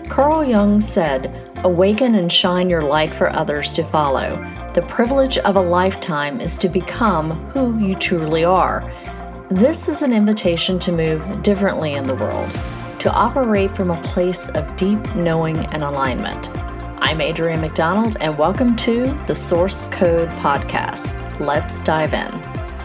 Carl Jung said, "Awaken and shine your light for others to follow. The privilege of a lifetime is to become who you truly are." This is an invitation to move differently in the world, to operate from a place of deep knowing and alignment. I'm Adrienne McDonald, and welcome to the Source Code Podcast. Let's dive in.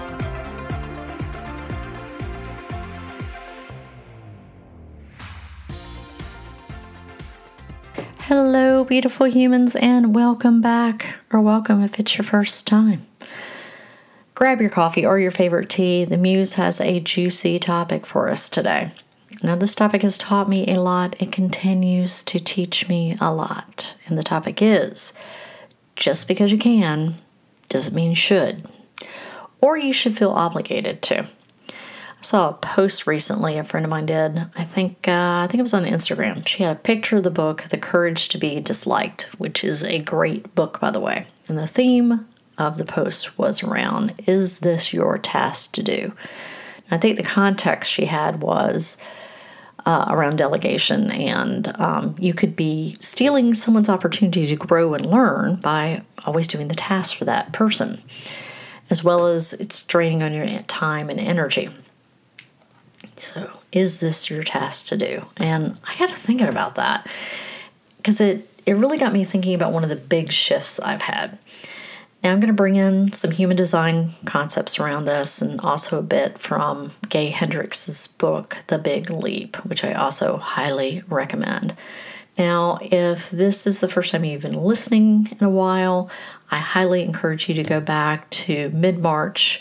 Hello, beautiful humans, and welcome back, or welcome if it's your first time. Grab your coffee or your favorite tea. The Muse has a juicy topic for us today. Now, this topic has taught me a lot. It continues to teach me a lot. And the topic is, just because you can doesn't mean you should, or you should feel obligated to. I saw a post recently a friend of mine did. I think it was on Instagram. She had a picture of the book, The Courage to Be Disliked, which is a great book, by the way. And the theme of the post was around, is this your task to do? I think the context she had was around delegation, and you could be stealing someone's opportunity to grow and learn by always doing the task for that person, as well as it's draining on your time and energy. So, is this your task to do? And I got to thinking about that because it really got me thinking about one of the big shifts I've had. Now, I'm going to bring in some human design concepts around this, and also a bit from Gay Hendricks' book, The Big Leap, which I also highly recommend. Now, if this is the first time you've been listening in a while, I highly encourage you to go back to mid-March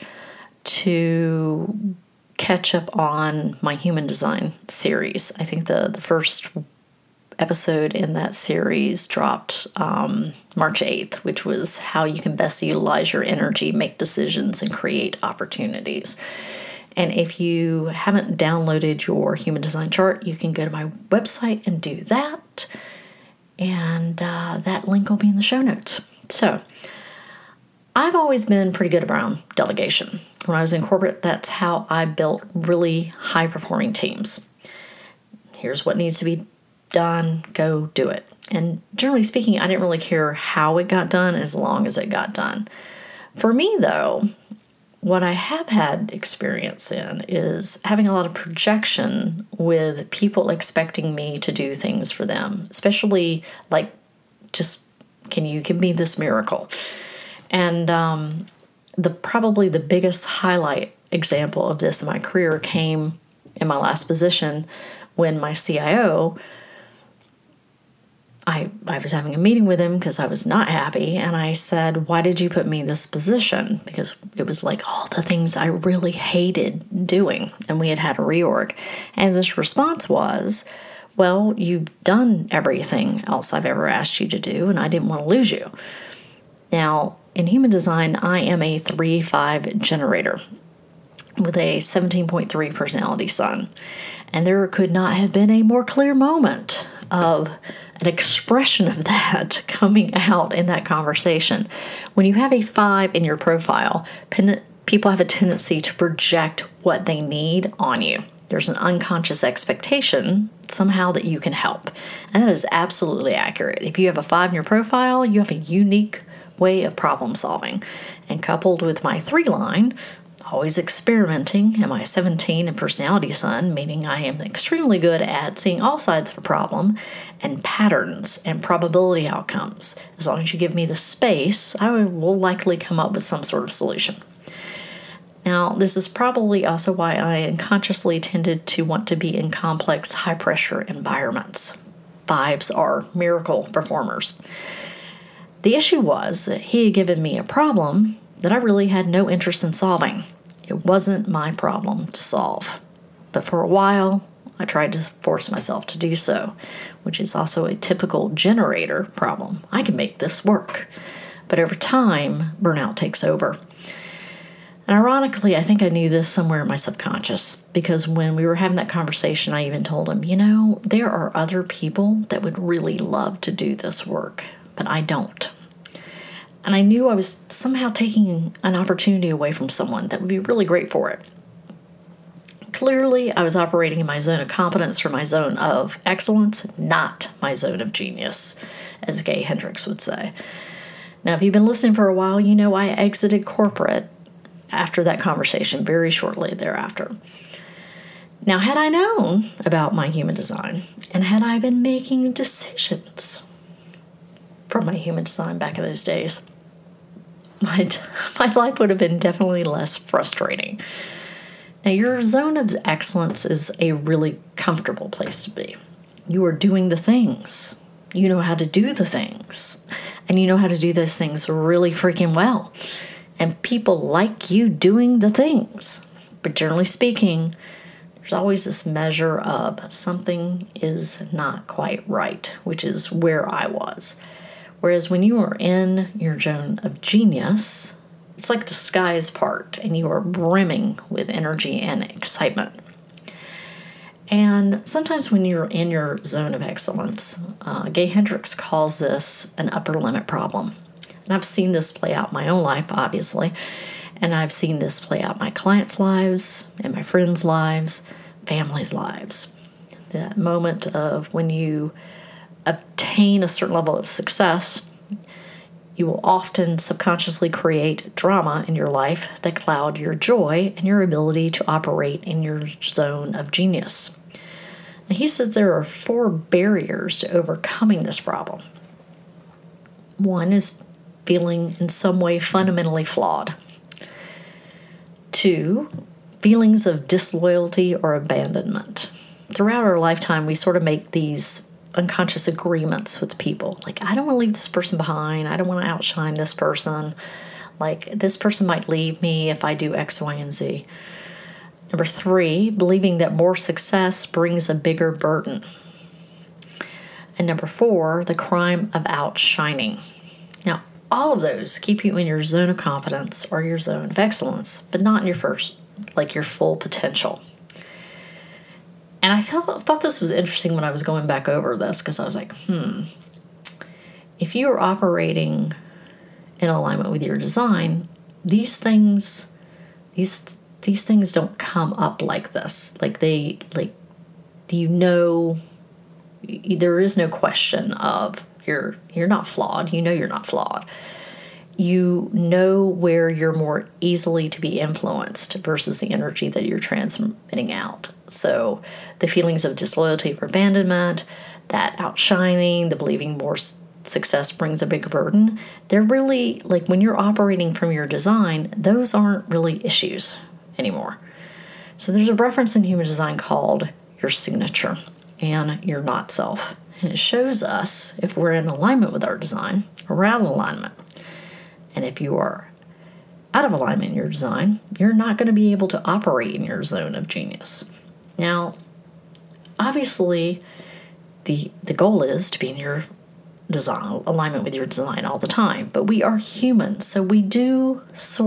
to catch up on my human design series. I think the first episode in that series dropped March 8th, which was how you can best utilize your energy, make decisions, and create opportunities. And if you haven't downloaded your human design chart, you can go to my website and do that. And that link will be in the show notes. So, I've always been pretty good around delegation. When I was in corporate, that's how I built really high-performing teams. Here's what needs to be done, go do it. And generally speaking, I didn't really care how it got done as long as it got done. For me, though, what I have had experience in is having a lot of projection with people expecting me to do things for them, especially like, just, can you give me this miracle? And probably the biggest highlight example of this in my career came in my last position when my CIO, I was having a meeting with him because I was not happy, and I said, "Why did you put me in this position?" Because it was like all the things I really hated doing, and we had a reorg. And his response was, "Well, you've done everything else I've ever asked you to do, and I didn't want to lose you." Now, in human design, I am a 3-5 generator with a 17.3 personality sun. And there could not have been a more clear moment of an expression of that coming out in that conversation. When you have a 5 in your profile, people have a tendency to project what they need on you. There's an unconscious expectation somehow that you can help. And that is absolutely accurate. If you have a 5 in your profile, you have a unique way of problem solving. And coupled with my 3 line, always experimenting, and my 17 in personality sun, meaning I am extremely good at seeing all sides of a problem and patterns and probability outcomes. As long as you give me the space, I will likely come up with some sort of solution. Now, this is probably also why I unconsciously tended to want to be in complex, high-pressure environments. 5s are miracle performers. The issue was that he had given me a problem that I really had no interest in solving. It wasn't my problem to solve. But for a while, I tried to force myself to do so, which is also a typical generator problem. I can make this work. But over time, burnout takes over. And ironically, I think I knew this somewhere in my subconscious, because when we were having that conversation, I even told him, there are other people that would really love to do this work, but I don't. And I knew I was somehow taking an opportunity away from someone that would be really great for it. Clearly, I was operating in my zone of competence or my zone of excellence, not my zone of genius, as Gay Hendricks would say. Now, if you've been listening for a while, you know I exited corporate after that conversation, very shortly thereafter. Now, had I known about my human design, and had I been making decisions from my human design back in those days, my life would have been definitely less frustrating. Now, your zone of excellence is a really comfortable place to be. You are doing the things. You know how to do the things. And you know how to do those things really freaking well. And people like you doing the things. But generally speaking, there's always this measure of something is not quite right, which is where I was. Whereas when you are in your zone of genius, it's like the sky is part and you are brimming with energy and excitement. And sometimes when you're in your zone of excellence, Gay Hendricks calls this an upper limit problem. And I've seen this play out in my own life, obviously. And I've seen this play out in my clients' lives, and my friends' lives, families' lives. That moment of when you obtain a certain level of success, you will often subconsciously create drama in your life that cloud your joy and your ability to operate in your zone of genius. Now, he says there are 4 barriers to overcoming this problem. One is feeling in some way fundamentally flawed. 2, feelings of disloyalty or abandonment. Throughout our lifetime, we sort of make these unconscious agreements with people. Like, I don't want to leave this person behind. I don't want to outshine this person. Like, this person might leave me if I do X, Y, and Z. Number 3, believing that more success brings a bigger burden. And number 4, the crime of outshining. Now, all of those keep you in your zone of competence or your zone of excellence, but not in your your full potential. And I thought this was interesting when I was going back over this, because I was like, if you are operating in alignment with your design, these things don't come up like this. There is no question of you're not flawed. You know you're not flawed. You know where you're more easily to be influenced versus the energy that you're transmitting out. So the feelings of disloyalty or abandonment, that outshining, the believing more success brings a bigger burden, they're really, like, when you're operating from your design, those aren't really issues anymore. So there's a reference in human design called your signature and your not self. And it shows us if we're in alignment with our design or out of alignment. And if you are out of alignment in your design, you're not going to be able to operate in your zone of genius. Now, obviously, the goal is to be in your design, alignment with your design all the time. But we are humans, so we do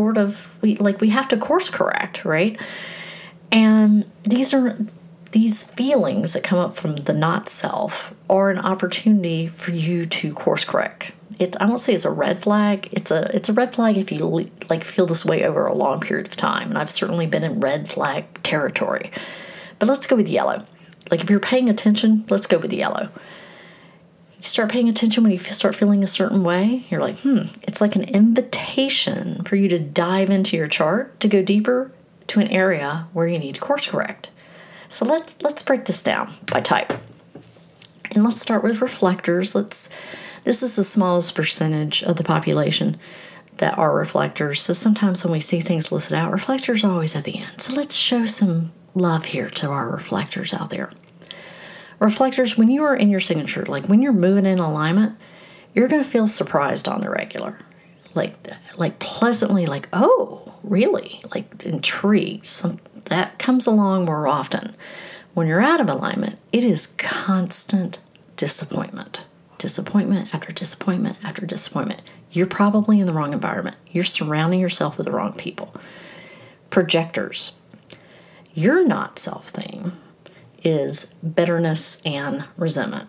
we have to course correct, right? And these feelings that come up from the not self are an opportunity for you to course correct. I won't say it's a red flag. It's a red flag if you feel this way over a long period of time. And I've certainly been in red flag territory. But let's go with yellow. Like, if you're paying attention, let's go with yellow. You start paying attention when you start feeling a certain way. You're like, it's like an invitation for you to dive into your chart to go deeper to an area where you need to course correct. So let's break this down by type. And let's start with reflectors. This is the smallest percentage of the population that are reflectors. So sometimes when we see things listed out, reflectors are always at the end. So let's show some love here to our reflectors out there. Reflectors, when you are in your signature, like when you're moving in alignment, you're going to feel surprised on the regular. Like pleasantly, like, oh, really? Like intrigued. That comes along more often. When you're out of alignment, it is constant disappointment. Disappointment after disappointment after disappointment. You're probably in the wrong environment. You're surrounding yourself with the wrong people. Projectors. Your not self theme is bitterness and resentment.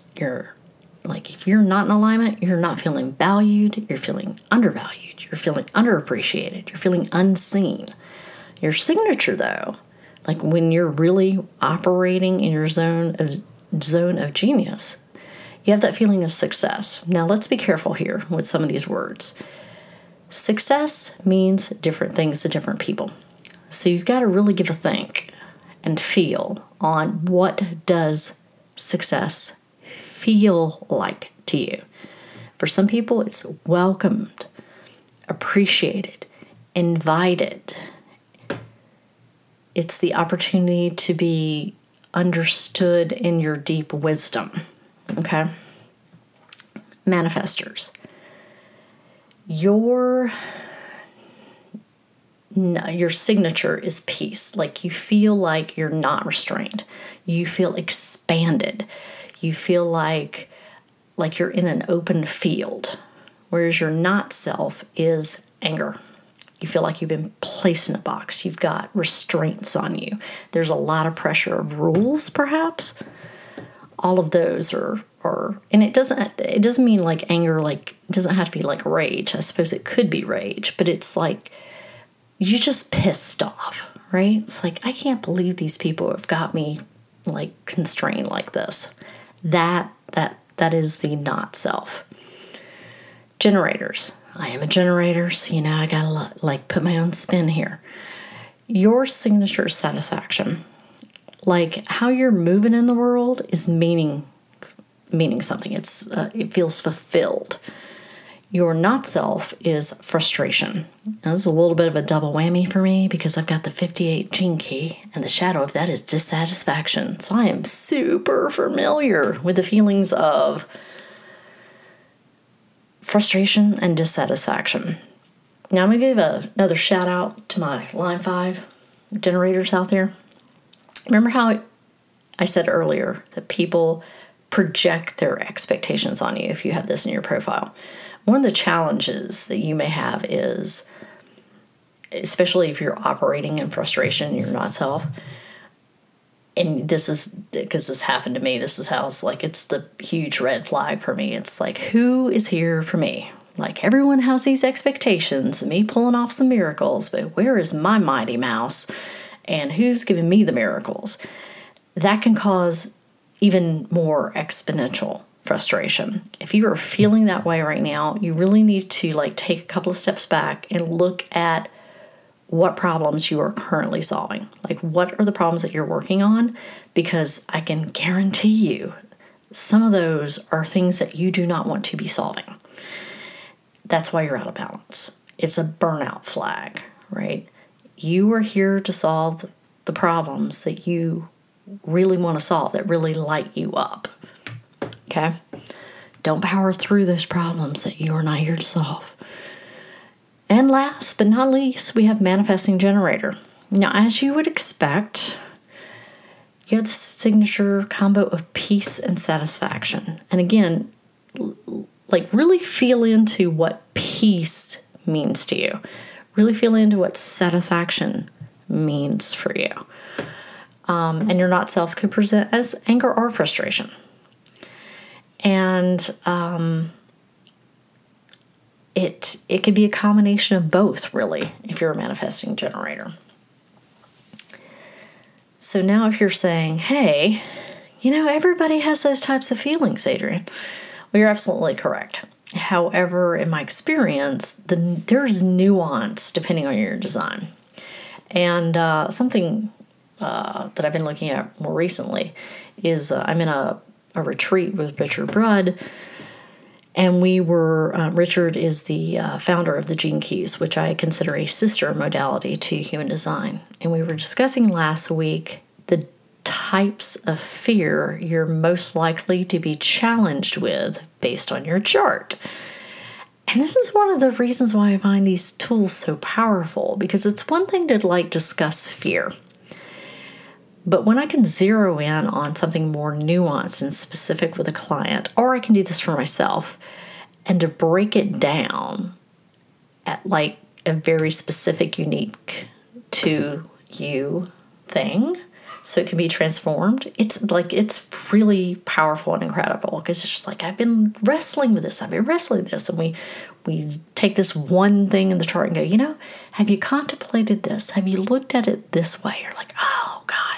If you're not in alignment, you're not feeling valued, you're feeling undervalued, you're feeling underappreciated, you're feeling unseen. Your signature, though, Like when you're really operating in your zone of genius, you have that feeling of success. Now, let's be careful here with some of these words. Success means different things to different people. So you've got to really give a think and feel on what does success feel like to you. For some people, it's welcomed, appreciated, invited. It's the opportunity to be understood in your deep wisdom. Okay? Manifestors. Your signature is peace. Like you feel like you're not restrained. You feel expanded. You feel like you're in an open field. Whereas your not self is anger. You feel like you've been placed in a box. You've got restraints on you. There's a lot of pressure of rules, perhaps. All of those are and it doesn't mean like anger, like it doesn't have to be like rage. I suppose it could be rage, but it's like you're just pissed off, right? It's like, I can't believe these people have got me like constrained like this. That is the not self. Generators. I am a generator, so I gotta like put my own spin here. Your signature satisfaction, like how you're moving in the world, is meaning something. It feels fulfilled. Your not self is frustration. Now, this is a little bit of a double whammy for me because I've got the 58 gene key, and the shadow of that is dissatisfaction. So I am super familiar with the feelings of frustration and dissatisfaction. Now I'm going to give another shout out to my Line 5 generators out there. Remember how I said earlier that people project their expectations on you if you have this in your profile? One of the challenges that you may have is, especially if you're operating in frustration, you're not self, and this is because this happened to me, this is how it's the huge red flag for me. It's like, who is here for me? Like, everyone has these expectations of me pulling off some miracles, but where is my mighty mouse? And who's giving me the miracles? That can cause even more exponential frustration. If you are feeling that way right now, you really need to take a couple of steps back and look at what problems you are currently solving. Like, what are the problems that you're working on? Because I can guarantee you some of those are things that you do not want to be solving. That's why you're out of balance. It's a burnout flag, right? You are here to solve the problems that you really want to solve, that really light you up. Okay? Don't power through those problems that you are not here to solve. And last but not least, we have manifesting generator. Now, as you would expect, you have the signature combo of peace and satisfaction. And again, really feel into what peace means to you. Really feel into what satisfaction means for you. And your not self could present as anger or frustration. And it could be a combination of both, really, if you're a manifesting generator. So now if you're saying, hey, everybody has those types of feelings, Adrienne. Well, you're absolutely correct. However, in my experience, there's nuance depending on your design. And something that I've been looking at more recently is I'm in a retreat with Richard Rudd, and Richard is the founder of the Gene Keys, which I consider a sister modality to human design. And we were discussing last week the types of fear you're most likely to be challenged with based on your chart. And this is one of the reasons why I find these tools so powerful, because it's one thing to discuss fear. But when I can zero in on something more nuanced and specific with a client, or I can do this for myself, and to break it down at a very specific, unique to you thing, so it can be transformed, it's really powerful and incredible, because it's just I've been wrestling with this, and we take this one thing in the chart and go, have you contemplated this? Have you looked at it this way? You're like, oh,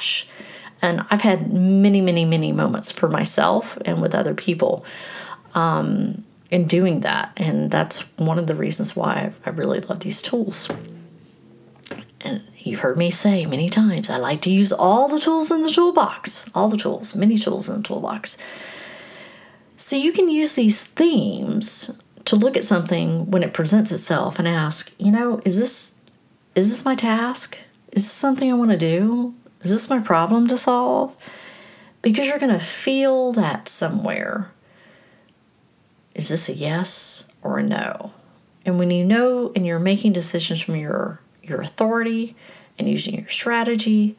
gosh. And I've had many, many, many moments for myself and with other people in doing that. And that's one of the reasons why I really love these tools. And you've heard me say many times, I like to use all the tools in the toolbox. All the tools, many tools in the toolbox. So you can use these themes to look at something when it presents itself and ask, is this my task? Is this something I want to do? Is this my problem to solve? Because you're going to feel that somewhere. Is this a yes or a no? And when you know and you're making decisions from your authority and using your strategy,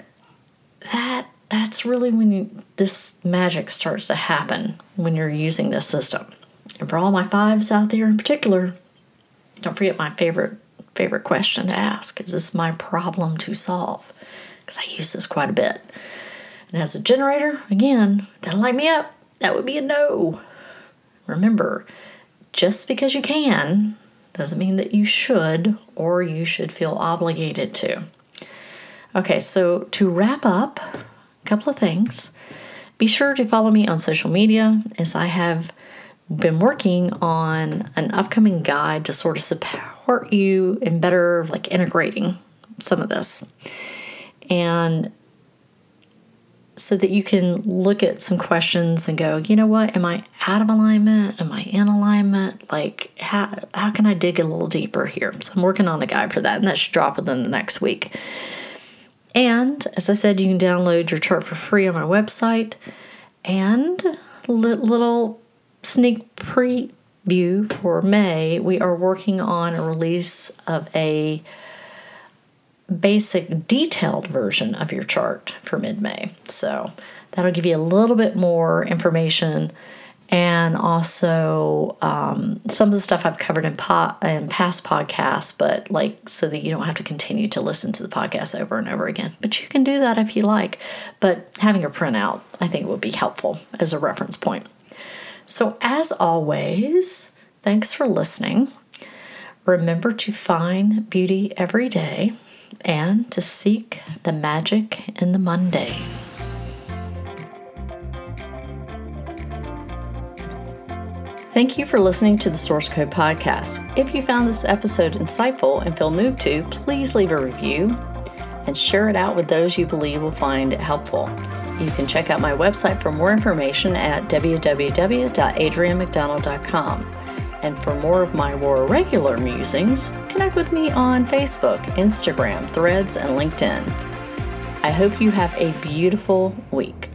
that's really when this magic starts to happen when you're using this system. And for all my 5s out there in particular, don't forget my favorite question to ask. Is this my problem to solve? Because I use this quite a bit. And as a generator, again, doesn't light me up. That would be a no. Remember, just because you can doesn't mean that you should or you should feel obligated to. Okay, so to wrap up, a couple of things. Be sure to follow me on social media, as I have been working on an upcoming guide to sort of support you in better integrating some of this. And so that you can look at some questions and go, you know what, am I out of alignment? Am I in alignment? How can I dig a little deeper here? So I'm working on a guide for that, and that should drop within the next week. And as I said, you can download your chart for free on my website. And little sneak preview for May, we are working on a release of a basic detailed version of your chart for mid-May. So that'll give you a little bit more information, and also some of the stuff I've covered in past podcasts, but so that you don't have to continue to listen to the podcast over and over again. But you can do that if you like. But having a printout, I think, would be helpful as a reference point. So as always, thanks for listening. Remember to find beauty every day and to seek the magic in the mundane. Thank you for listening to the Source Code Podcast. If you found this episode insightful and feel moved to, please leave a review and share it out with those you believe will find it helpful. You can check out my website for more information at www.adriannemcdonald.com. And for more of my more regular musings, connect with me on Facebook, Instagram, Threads, and LinkedIn. I hope you have a beautiful week.